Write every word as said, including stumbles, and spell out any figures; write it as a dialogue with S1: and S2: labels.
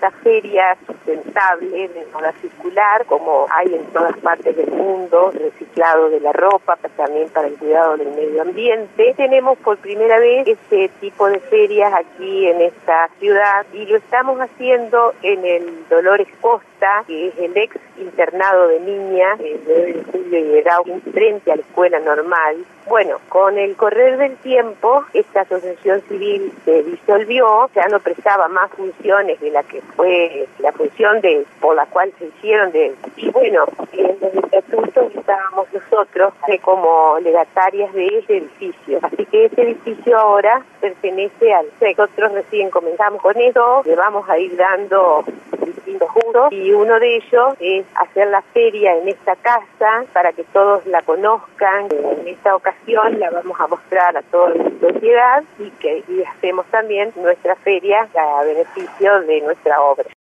S1: esta feria sustentable de moda circular, como hay en todas partes del mundo, reciclado de la ropa, también para el cuidado del medio ambiente. Tenemos por primera vez este tipo de ferias aquí en esta ciudad y lo estamos haciendo en el Dolores Costa, que es el ex internado de niñas, el nueve de julio y Edauquín, frente a la escuela normal. Bueno, con el correr del tiempo, esta asociación civil se disolvió, ya no prestaba más funciones de la que fue la función de por la cual se hicieron de y bueno, en los estatutos estábamos nosotros eh, como legatarias de ese edificio, así que ese edificio ahora pertenece al S E C. Nosotros recién comenzamos con eso, le vamos a ir dando distintos usos y uno de ellos es hacer la feria en esta casa para que todos la conozcan. En esta ocasión la vamos a mostrar a toda la sociedad y que y hacemos también nuestra feria a beneficio de nuestra obra.